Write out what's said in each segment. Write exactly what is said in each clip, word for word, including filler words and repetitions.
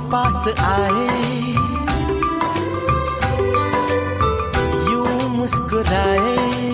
पास आए, यूं मुस्कुराए,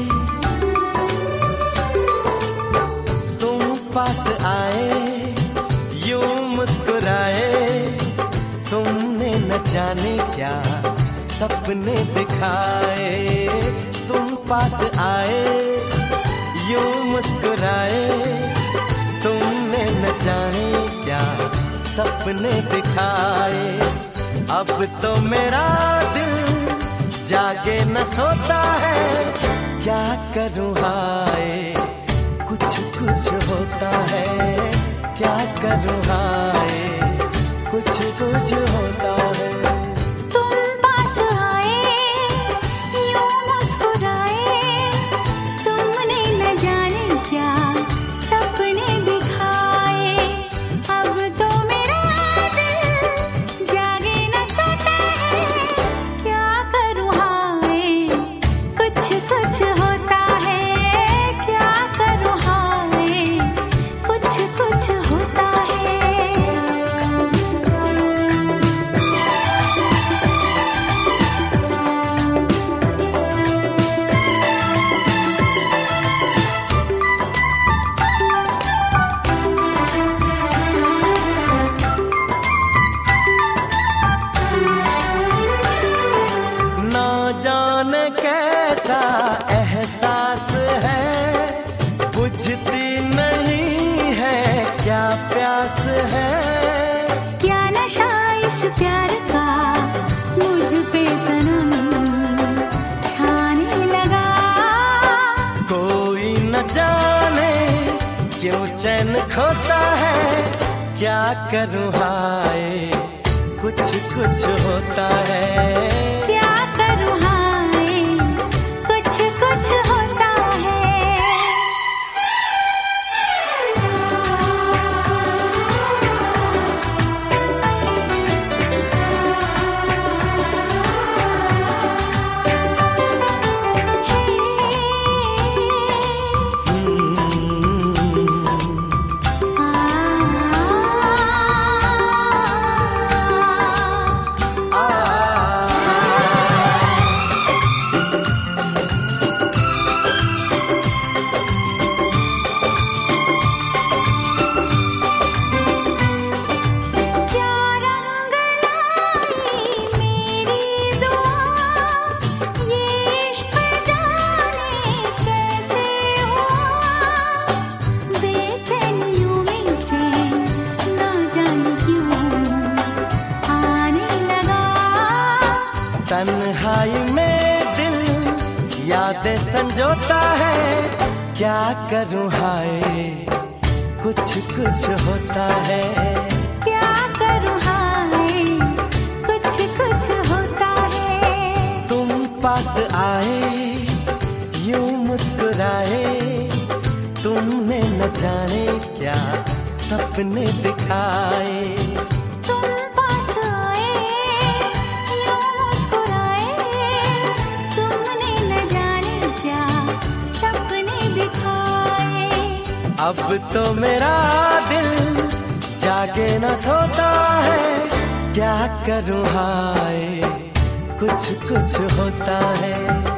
तुम पास आए, यूं मुस्कुराए, तुमने न जाने क्या सपने दिखाए। तुम पास आए, यूं मुस्कुराए, तुमने न जाने क्या सपने दिखाए। अब तो मेरा दिल जागे न सोता है, क्या करूं हाय कुछ कुछ होता है, क्या करूं हाय कुछ कुछ होता है। कैसा एहसास है, बुझती नहीं है क्या प्यास है। क्या नशा इस प्यार का मुझ पे सनम छाने लगा। कोई न जाने क्यों चैन खोता है, क्या करूं हाय कुछ कुछ होता है। क्या करूं हाय कुछ कुछ होता है। तन्हाई में दिल यादें संजोता है, क्या करूं हाय कुछ कुछ होता है। क्या करूं हाय कुछ कुछ होता है। तुम पास आए यूं मुस्कुराए, तुमने न जाने क्या सपने दिखाए। अब तो मेरा दिल जागे न सोता है, क्या करूं हाय कुछ कुछ होता है।